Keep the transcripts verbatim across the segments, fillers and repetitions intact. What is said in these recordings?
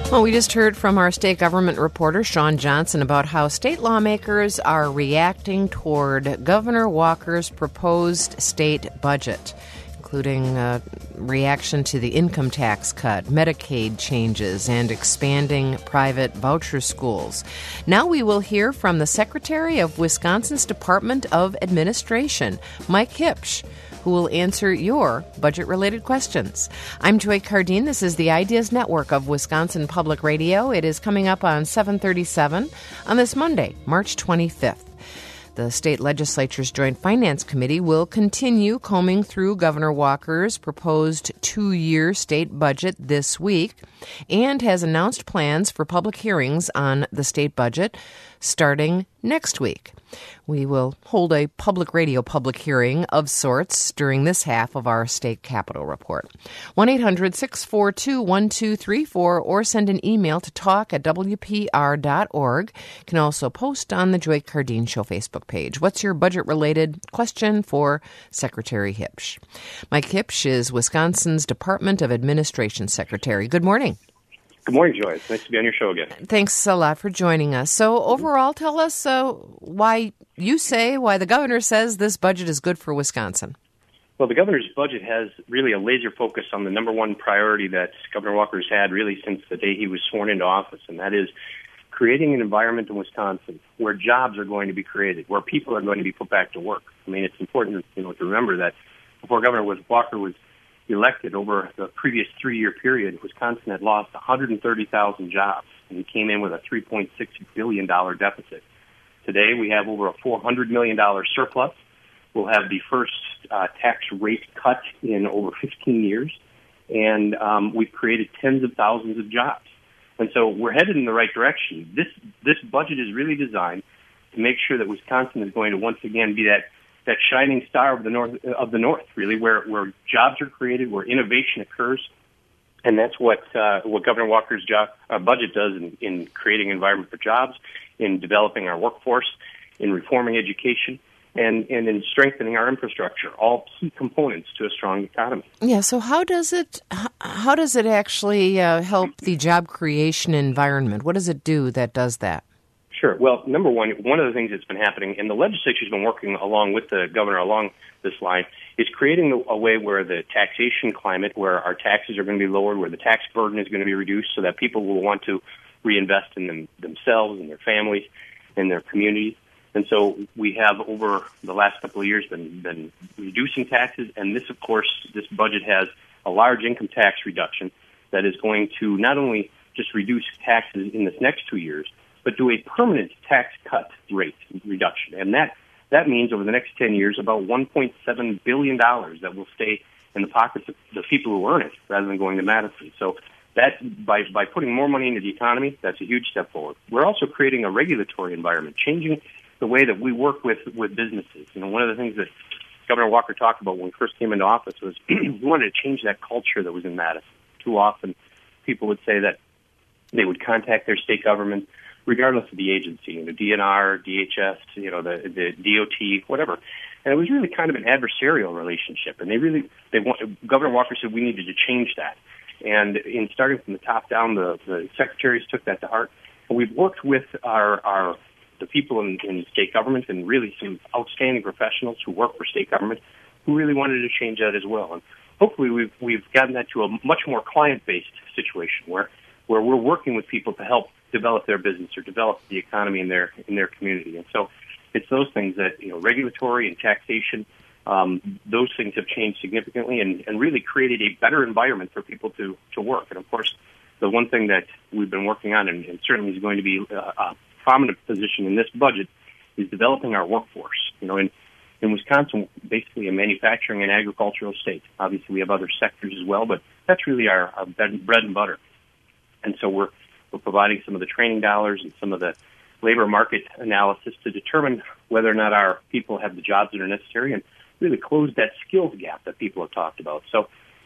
Well, we just heard from our state government reporter, Sean Johnson, about how state lawmakers are reacting toward Governor Walker's proposed state budget, including a reaction to the income tax cut, Medicaid changes, and expanding private voucher schools. Now we will hear from the Secretary of Wisconsin's Department of Administration, Mike Hipsch, who will answer your budget-related questions. I'm Joy Cardine. This is the Ideas Network of Wisconsin Public Radio. It is coming up on seven thirty-seven on this Monday, March twenty-fifth. The state legislature's Joint Finance Committee will continue combing through Governor Walker's proposed two-year state budget this week and has announced plans for public hearings on the state budget starting next week. We will hold a public radio public hearing of sorts during this half of our state capitol report. one eight hundred six four two one two three four or send an email to talk at w p r dot org. You can also post on the Joy Cardine Show Facebook page. What's your budget-related question for Secretary Hipsch? Mike Hipsch is Wisconsin's Department of Administration Secretary. Good morning. Good morning, Joy. It's nice to be on your show again. Thanks a lot for joining us. So overall, tell us uh, why you say, why the governor says this budget is good for Wisconsin. Well, the governor's budget has really a laser focus on the number one priority that Governor Walker's had really since the day he was sworn into office, and that is creating an environment in Wisconsin where jobs are going to be created, where people are going to be put back to work. I mean, it's important, you know, to remember that before Governor Walker was elected, over the previous three-year period, Wisconsin had lost one hundred thirty thousand jobs, and he came in with a three point six billion dollars deficit. Today, we have over a four hundred million dollars surplus. We'll have the first uh, tax rate cut in over fifteen years, and um, we've created tens of thousands of jobs. And so we're headed in the right direction. This this budget is really designed to make sure that Wisconsin is going to once again be that that shining star of the north, of the north, really, where, where jobs are created, where innovation occurs, and that's what uh, what Governor Walker's job uh, budget does in, in creating an environment for jobs, in developing our workforce, in reforming education, and, and in strengthening our infrastructure. All key components to a strong economy. Yeah. So how does it how does it actually uh, help the job creation environment? What does it do that does that? Sure. Well, number one, one of the things that's been happening, and the legislature's been working along with the governor along this line, is creating a way where the taxation climate, where our taxes are going to be lowered, where the tax burden is going to be reduced so that people will want to reinvest in them, themselves and their families and their communities. And so we have, over the last couple of years, been, been reducing taxes, and this, of course, this budget has a large income tax reduction that is going to not only just reduce taxes in this next two years, but do a permanent tax cut rate reduction. And that, that means over the next ten years, about one point seven billion dollars that will stay in the pockets of the people who earn it rather than going to Madison. So that, by, by putting more money into the economy, that's a huge step forward. We're also creating a regulatory environment, changing the way that we work with, with businesses. You know, one of the things that Governor Walker talked about when we first came into office was he wanted to change that culture that was in Madison. Too often, people would say that they would contact their state government regardless of the agency, you know, D N R, D H S, you know, the, the D O T, whatever. And it was really kind of an adversarial relationship. And they really, they want, Governor Walker said we needed to change that. And in starting from the top down, the, the secretaries took that to heart. And we've worked with our, our the people in, in state government and really some outstanding professionals who work for state government who really wanted to change that as well. And hopefully we've, we've gotten that to a much more client-based situation where, where we're working with people to help develop their business or develop the economy in their in their community. And so it's those things that, you know, regulatory and taxation, um, those things have changed significantly and, and really created a better environment for people to, to work. And, of course, the one thing that we've been working on and, and certainly is going to be a, a prominent position in this budget is developing our workforce. You know, in, in Wisconsin, basically a manufacturing and agricultural state. Obviously, we have other sectors as well, but that's really our, our bread and butter. And so we're We're providing some of the training dollars and some of the labor market analysis to determine whether or not our people have the jobs that are necessary and really close that skills gap that people have talked about. So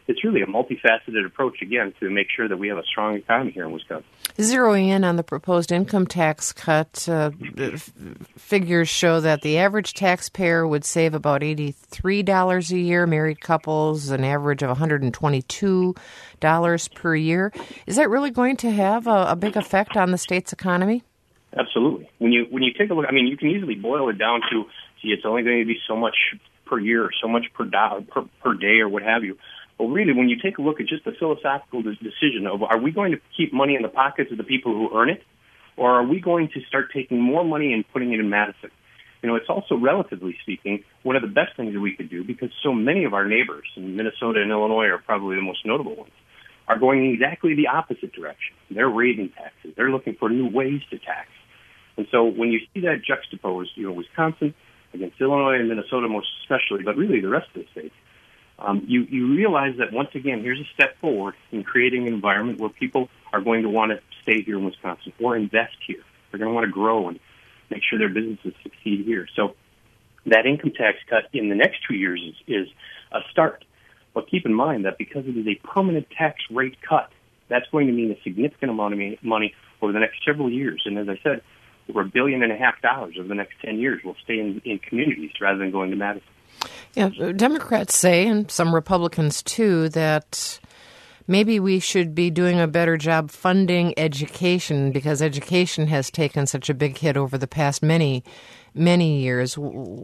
it's really a multifaceted approach, again, to make sure that we have a strong economy here in Wisconsin. Zeroing in on the proposed income tax cut, uh, f- figures show that the average taxpayer would save about eighty-three dollars a year, married couples an average of one hundred twenty-two dollars per year. Is that really going to have a, a big effect on the state's economy? Absolutely. When you when you take a look, I mean, you can easily boil it down to, gee, it's only going to be so much per year, or so much per, do- per, per day, or what have you. Well, really, when you take a look at just the philosophical decision of, are we going to keep money in the pockets of the people who earn it, or are we going to start taking more money and putting it in Madison? You know, it's also, relatively speaking, one of the best things that we could do, because so many of our neighbors in Minnesota and Illinois are probably the most notable ones, are going exactly the opposite direction. They're raising taxes. They're looking for new ways to tax. And so when you see that juxtaposed, you know, Wisconsin against Illinois and Minnesota most especially, but really the rest of the states, Um, you, you realize that, once again, here's a step forward in creating an environment where people are going to want to stay here in Wisconsin or invest here. They're going to want to grow and make sure their businesses succeed here. So that income tax cut in the next two years is, is a start. But keep in mind that because it is a permanent tax rate cut, that's going to mean a significant amount of money over the next several years. And as I said, over a billion and a half dollars over the next ten years will stay in, in communities rather than going to Madison. Yeah, Democrats say, and some Republicans too, that maybe we should be doing a better job funding education, because education has taken such a big hit over the past many, many years.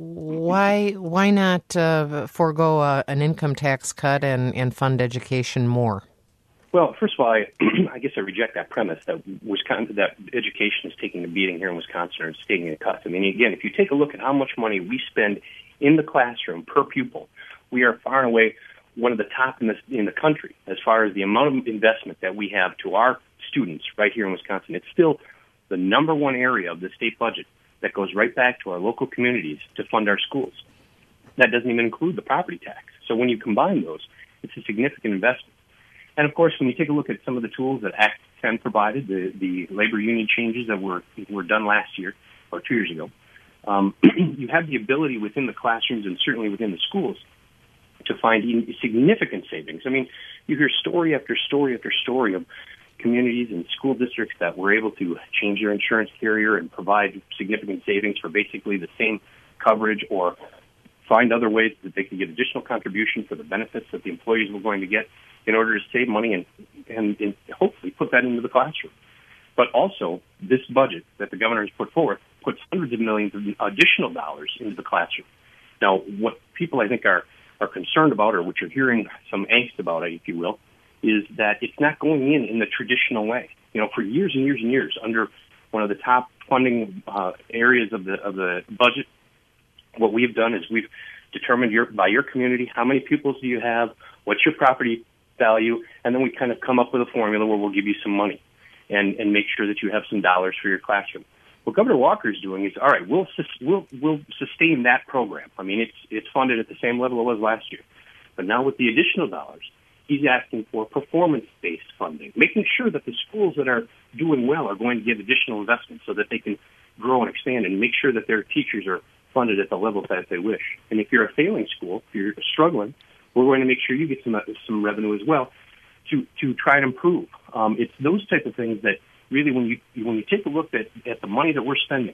Why why not uh, forego a, an income tax cut and, and fund education more? Well, first of all, I, I guess I reject that premise that Wisconsin, that education is taking a beating here in Wisconsin, or it's taking a cut. I mean, again, if you take a look at how much money we spend in the classroom per pupil, we are far and away one of the top in the, in the country as far as the amount of investment that we have to our students right here in Wisconsin. It's still the number one area of the state budget that goes right back to our local communities to fund our schools. That doesn't even include the property tax. So when you combine those, it's a significant investment. And, of course, when you take a look at some of the tools that Act ten provided, the, the labor union changes that were were done last year or two years ago, um, you have the ability within the classrooms and certainly within the schools to find significant savings. I mean, you hear story after story after story of communities and school districts that were able to change their insurance carrier and provide significant savings for basically the same coverage, or find other ways that they could get additional contribution for the benefits that the employees were going to get in order to save money and, and, and hopefully put that into the classroom. But also, this budget that the governor has put forth puts hundreds of millions of additional dollars into the classroom. Now, what people, I think, are, are concerned about, or what you're hearing some angst about, if you will, is that it's not going in in the traditional way. You know, for years and years and years, under one of the top funding uh, areas of the of the budget, what we've done is we've determined your, by your community, how many pupils do you have, what's your property value, and then we kind of come up with a formula where we'll give you some money and, and make sure that you have some dollars for your classroom. What Governor Walker is doing is, all right, we'll we'll we'll sustain that program. I mean, it's it's funded at the same level it was last year, but now with the additional dollars, he's asking for performance-based funding, making sure that the schools that are doing well are going to get additional investment so that they can grow and expand, and make sure that their teachers are funded at the level that they wish. And if you're a failing school, if you're struggling, we're going to make sure you get some some revenue as well to to try and improve. Um, it's those type of things that really, when you when you take a look at, at the money that we're spending,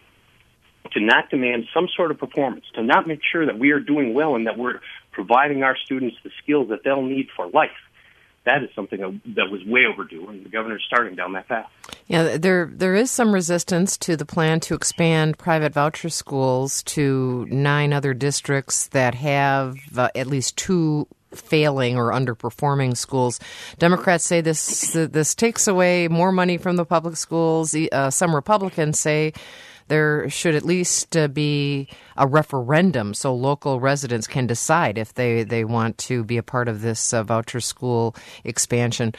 to not demand some sort of performance, to not make sure that we are doing well and that we're providing our students the skills that they'll need for life, that is something that was way overdue, and the governor's starting down that path. Yeah, there there is some resistance to the plan to expand private voucher schools to nine other districts that have uh, at least two failing or underperforming schools. Democrats say this this takes away more money from the public schools. Uh, some Republicans say there should at least uh, be a referendum so local residents can decide if they, they want to be a part of this uh, voucher school expansion.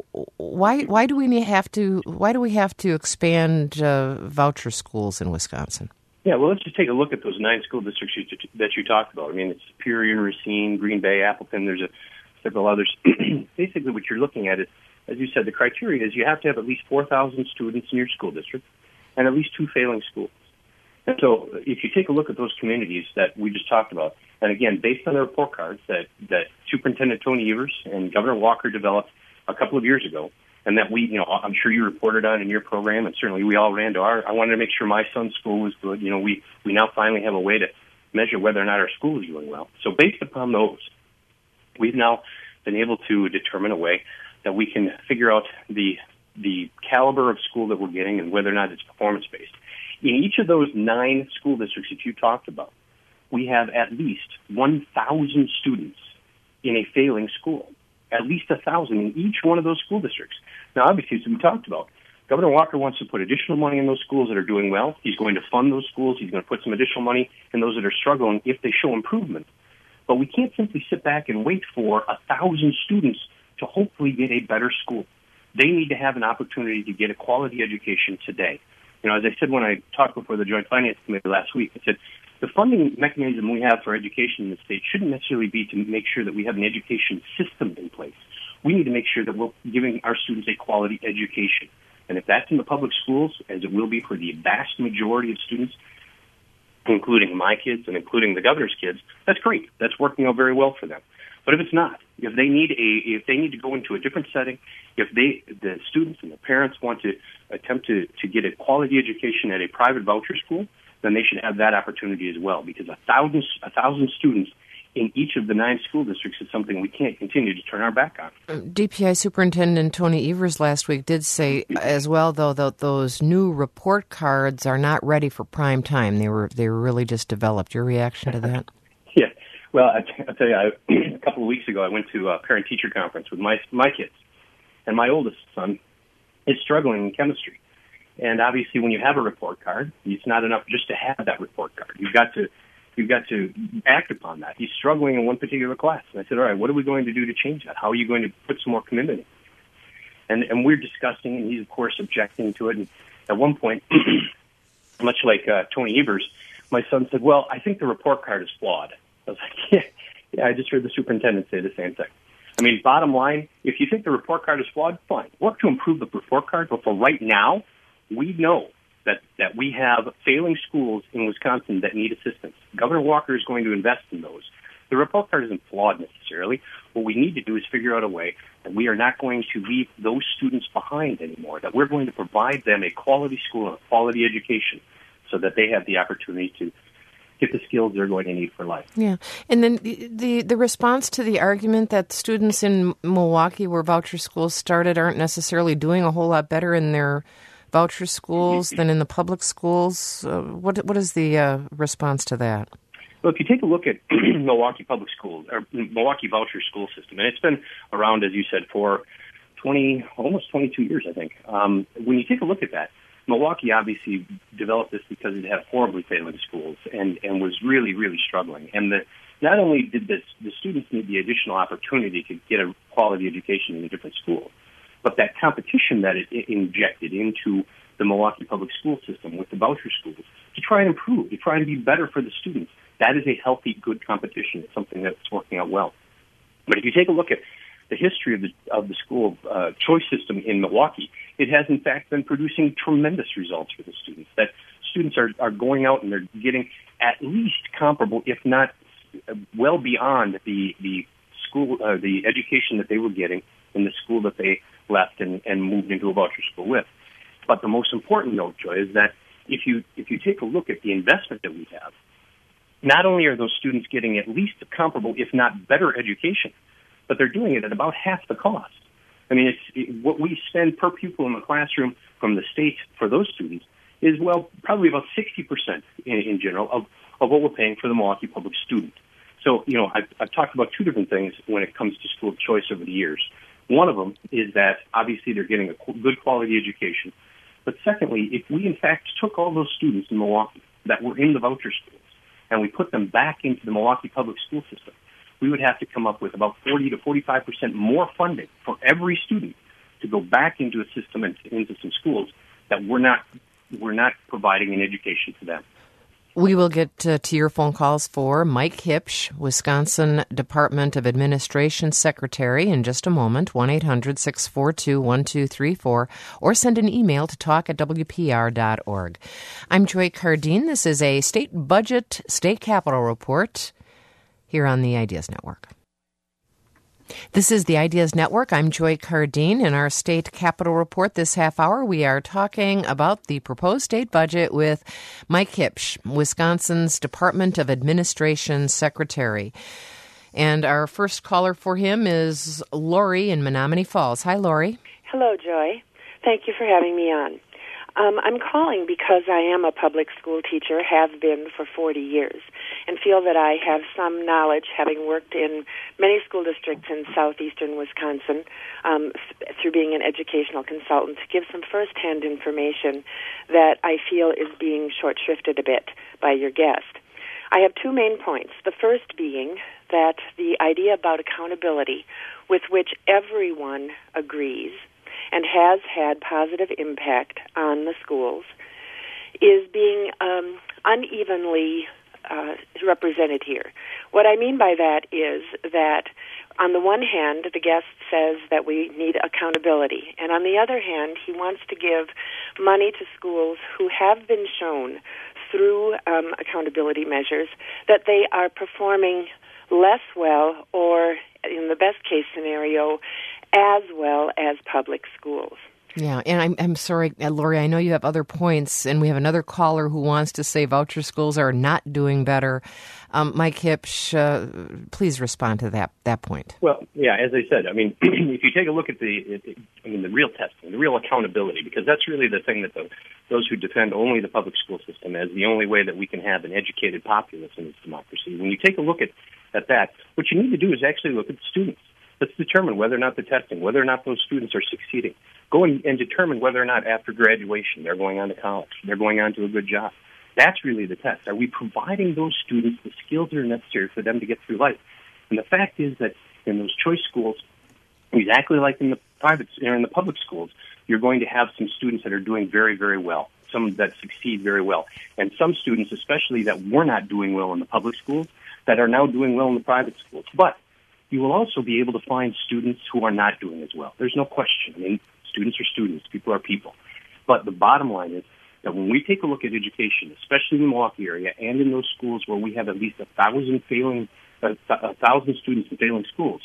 Why why do we have to why do we have to expand uh, voucher schools in Wisconsin? Yeah, well, let's just take a look at those nine school districts you, that you talked about. I mean, it's Superior, Racine, Green Bay, Appleton. There's a, several others. Basically, what you're looking at is, as you said, the criteria is you have to have at least four thousand students in your school district and at least two failing schools. And so if you take a look at those communities that we just talked about, and again, based on the report cards that, that Superintendent Tony Evers and Governor Walker developed a couple of years ago, and that we, you know, I'm sure you reported on in your program, and certainly we all ran to our. I wanted to make sure my son's school was good. You know, we we now finally have a way to measure whether or not our school is doing well. So based upon those, we've now been able to determine a way that we can figure out the the caliber of school that we're getting and whether or not it's performance-based. In each of those nine school districts that you talked about, we have at least one thousand students in a failing school, at least one thousand in each one of those school districts. Now, obviously, as we talked about, Governor Walker wants to put additional money in those schools that are doing well. He's going to fund those schools. He's going to put some additional money in those that are struggling if they show improvement. But we can't simply sit back and wait for one thousand students to hopefully get a better school. They need to have an opportunity to get a quality education today. You know, as I said when I talked before the Joint Finance Committee last week, I said the funding mechanism we have for education in the state shouldn't necessarily be to make sure that we have an education system in place. We need to make sure that we're giving our students a quality education. And if that's in the public schools, as it will be for the vast majority of students, including my kids and including the governor's kids, that's great. That's working out very well for them. But if it's not, if they need a, if they need to go into a different setting, if they, the students and the parents want to attempt to, to get a quality education at a private voucher school, then they should have that opportunity as well. Because a thousand, a thousand students in each of the nine school districts is something we can't continue to turn our back on. D P I Superintendent Tony Evers last week did say as well, though, that those new report cards are not ready for prime time. They were they were really just developed. Your reaction to that? Yeah. Well, I t- I'll tell you, I, a couple of weeks ago, I went to a parent-teacher conference with my my kids, and my oldest son is struggling in chemistry. And obviously, when you have a report card, it's not enough just to have that report card. You've got to you've got to act upon that. He's struggling in one particular class, and I said, "All right, what are we going to do to change that? How are you going to put some more commitment in?" And and we're discussing, and he's of course objecting to it. And at one point, much like uh, Tony Evers, my son said, "Well, I think the report card is flawed." I was like, yeah, yeah, I just heard the superintendent say the same thing. I mean, bottom line, if you think the report card is flawed, fine. Work to improve the report card, but for right now, we know that, that we have failing schools in Wisconsin that need assistance. Governor Walker is going to invest in those. The report card isn't flawed necessarily. What we need to do is figure out a way that we are not going to leave those students behind anymore, that we're going to provide them a quality school and a quality education so that they have the opportunity to get the skills they're going to need for life. Yeah. And then the, the the response to the argument that students in Milwaukee where voucher schools started aren't necessarily doing a whole lot better in their voucher schools than in the public schools, uh, what what is the uh, response to that? Well, if you take a look at Milwaukee Public Schools, or Milwaukee voucher school system, and it's been around, as you said, for twenty, almost twenty-two years, I think. Um, when you take a look at that, Milwaukee obviously developed this because it had horribly failing schools and, and was really, really struggling. And the, not only did this, the students need the additional opportunity to get a quality education in a different school, but that competition that it, it injected into the Milwaukee public school system with the voucher schools to try and improve, to try and be better for the students, that is a healthy, good competition. It's something that's working out well. But if you take a look at the history of the of the school uh, choice system in Milwaukee, it has in fact been producing tremendous results for the students. That students are, are going out and they're getting at least comparable, if not well beyond the the school uh, the education that they were getting in the school that they left and, and moved into a voucher school with. But the most important note, Joy, is that if you if you take a look at the investment that we have, not only are those students getting at least a comparable, if not better education, but they're doing it at about half the cost. I mean, it's it, what we spend per pupil in the classroom from the state for those students is, well, probably about sixty percent in, in general of, of what we're paying for the Milwaukee public student. So, you know, I've, I've talked about two different things when it comes to school choice over the years. One of them is that obviously they're getting a good quality education. But secondly, if we in fact took all those students in Milwaukee that were in the voucher schools and we put them back into the Milwaukee public school system, we would have to come up with about forty to forty-five percent more funding for every student to go back into a system and into some schools that we're not we're not providing an education to them. We will get uh, to your phone calls for Mike Hipsch, Wisconsin Department of Administration Secretary, in just a moment, one eight hundred six four two one two three four, or send an email to talk at w p r dot org. I'm Joy Cardine. This is a state budget, state capital report here on the Ideas Network. This is the Ideas Network. I'm Joy Cardine. In our State Capitol Report this half hour, we are talking about the proposed state budget with Mike Hipsch, Wisconsin's Department of Administration Secretary. And our first caller for him is Lori in Menomonee Falls. Hi, Lori. Hello, Joy. Thank you for having me on. Um, I'm calling because I am a public school teacher, have been for forty years, and feel that I have some knowledge, having worked in many school districts in southeastern Wisconsin um, th- through being an educational consultant, to give some firsthand information that I feel is being short-shrifted a bit by your guest. I have two main points. The first being that the idea about accountability, with which everyone agrees, and has had positive impact on the schools, is being um, unevenly uh, represented here. What I mean by that is that on the one hand, the guest says that we need accountability, and on the other hand, he wants to give money to schools who have been shown through um, accountability measures that they are performing less well, or in the best case scenario, as well as public schools. Yeah, and I'm I'm sorry, Lori, I know you have other points, and we have another caller who wants to say voucher schools are not doing better. Um, Mike Hipsch, uh, please respond to that that point. Well, yeah, as I said, I mean, if you take a look at the, it, I mean, the real testing, the real accountability, because that's really the thing that the, those who defend only the public school system as the only way that we can have an educated populace in this democracy. When you take a look at, at that, what you need to do is actually look at the students. Let's determine whether or not the testing, whether or not those students are succeeding. Go and, and determine whether or not after graduation they're going on to college, they're going on to a good job. That's really the test. Are we providing those students the skills that are necessary for them to get through life? And the fact is that in those choice schools, exactly like in the private or in the public schools, you're going to have some students that are doing very, very well, some that succeed very well, and some students, especially that were not doing well in the public schools, that are now doing well in the private schools. But you will also be able to find students who are not doing as well. There's no question. I mean, students are students. People are people. But the bottom line is that when we take a look at education, especially in the Milwaukee area and in those schools where we have at least a thousand failing, a, a thousand students in failing schools,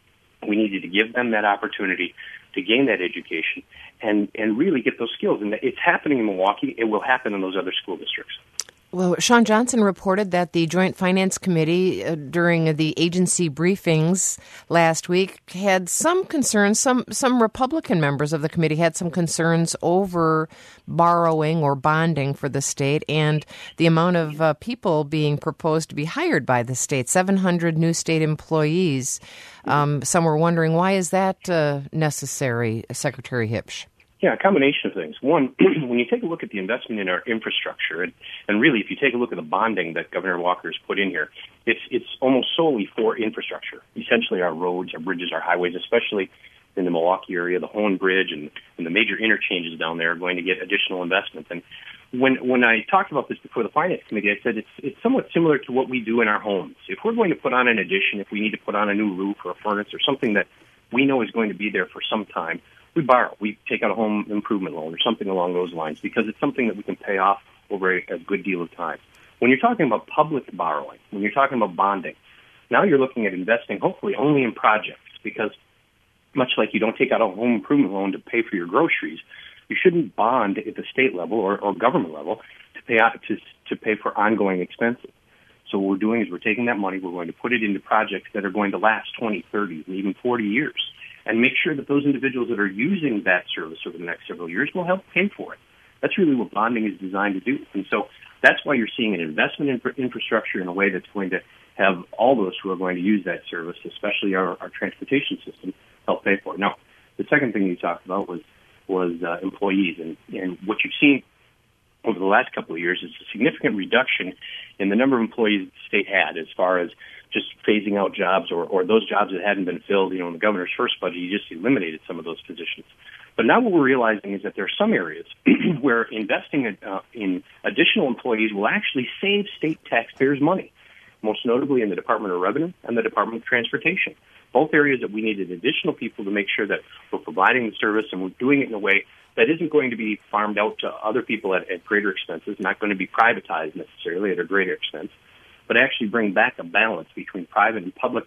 we needed to give them that opportunity to gain that education and, and really get those skills. And it's happening in Milwaukee. It will happen in those other school districts. Well, Shawn Johnson reported that the Joint Finance Committee, uh, during the agency briefings last week, had some concerns. Some some Republican members of the committee had some concerns over borrowing or bonding for the state and the amount of uh, people being proposed to be hired by the state, seven hundred new state employees. Um, some were wondering, why is that uh, necessary, Secretary Hipsch? Yeah, a combination of things. One, when you take a look at the investment in our infrastructure, and, and really if you take a look at the bonding that Governor Walker has put in here, it's it's almost solely for infrastructure, essentially our roads, our bridges, our highways, especially in the Milwaukee area, the Hohen Bridge and, and the major interchanges down there are going to get additional investment. And when when I talked about this before the Finance Committee, I said it's it's somewhat similar to what we do in our homes. If we're going to put on an addition, if we need to put on a new roof or a furnace or something that we know is going to be there for some time, we borrow. We take out a home improvement loan or something along those lines because it's something that we can pay off over a, a good deal of time. When you're talking about public borrowing, when you're talking about bonding, now you're looking at investing hopefully only in projects because much like you don't take out a home improvement loan to pay for your groceries, you shouldn't bond at the state level or, or government level to pay out to, to pay for ongoing expenses. So what we're doing is we're taking that money, we're going to put it into projects that are going to last twenty, thirty, and even forty years. And make sure that those individuals that are using that service over the next several years will help pay for it. That's really what bonding is designed to do. And so that's why you're seeing an investment in infrastructure in a way that's going to have all those who are going to use that service, especially our, our transportation system, help pay for it. Now, the second thing you talked about was was uh, employees. And, and what you've seen over the last couple of years is a significant reduction in the number of employees the state had as far as just phasing out jobs or, or those jobs that hadn't been filled. You know, in the governor's first budget, he just eliminated some of those positions. But now what we're realizing is that there are some areas where investing in, uh, in additional employees will actually save state taxpayers money, most notably in the Department of Revenue and the Department of Transportation. Both areas that we needed additional people to make sure that we're providing the service and we're doing it in a way that isn't going to be farmed out to other people at, at greater expenses, not going to be privatized necessarily at a greater expense, but actually bring back a balance between private and public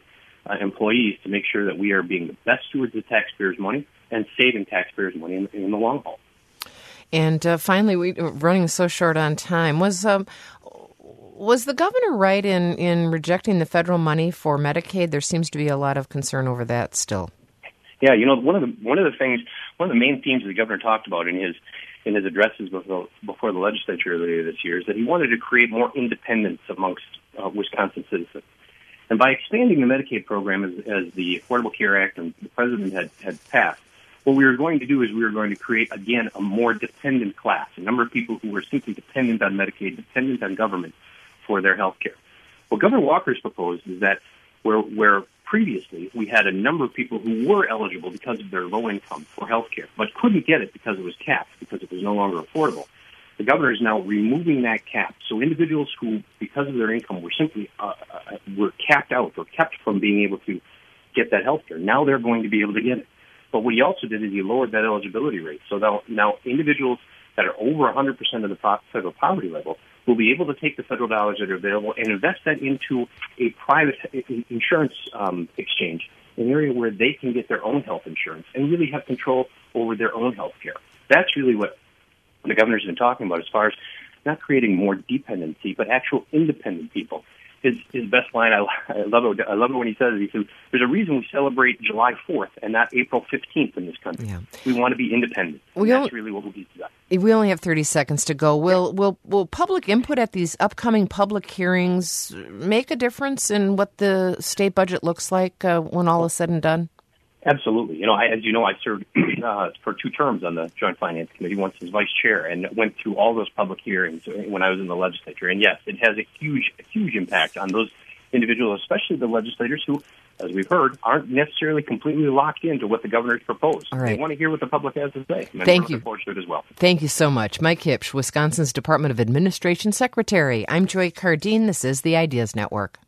uh, employees to make sure that we are being the best stewards of taxpayers' money and saving taxpayers' money in, in the long haul. And uh, finally, we are running so short on time. Was um, was the governor right in, in rejecting the federal money for Medicaid? There seems to be a lot of concern over that still. Yeah, you know, one of the one of the things, one of the main themes the governor talked about in his in his addresses before, before the legislature earlier this year is that he wanted to create more independence amongst uh, Wisconsin citizens. And by expanding the Medicaid program as, as the Affordable Care Act and the president had, had passed, what we were going to do is we were going to create, again, a more dependent class, a number of people who were simply dependent on Medicaid, dependent on government for their health care. What Governor Walker's proposed is that where, where previously we had a number of people who were eligible because of their low income for health care, but couldn't get it because it was capped, because it was no longer affordable. The governor is now removing that cap. So individuals who, because of their income, were simply uh, uh, were capped out or kept from being able to get that health care, now they're going to be able to get it. But what he also did is he lowered that eligibility rate. So now, now individuals that are over one hundred percent of the federal poverty level will be able to take the federal dollars that are available and invest that into a private insurance um, exchange, an area where they can get their own health insurance and really have control over their own health care. That's really what the governor's been talking about as far as not creating more dependency, but actual independent people. His his best line, I, I love it. I love it when he says it. He says, "There's a reason we celebrate July fourth and not April fifteenth in this country. Yeah. We want to be independent. We that's really what we need to do." We only have thirty seconds to go. Will will will public input at these upcoming public hearings make a difference in what the state budget looks like uh, when all is said and done? Absolutely. You know, I, as you know, I served uh, for two terms on the Joint Finance Committee, once as vice chair, and went through all those public hearings when I was in the legislature. And yes, it has a huge, a huge impact on those individuals, especially the legislators who, as we've heard, aren't necessarily completely locked into what the governor's proposed. All right. They want to hear what the public has to say. And Thank you. To it as well. Thank you so much. Mike Hipsch, Wisconsin's Department of Administration Secretary. I'm Joy Cardine. This is the Ideas Network.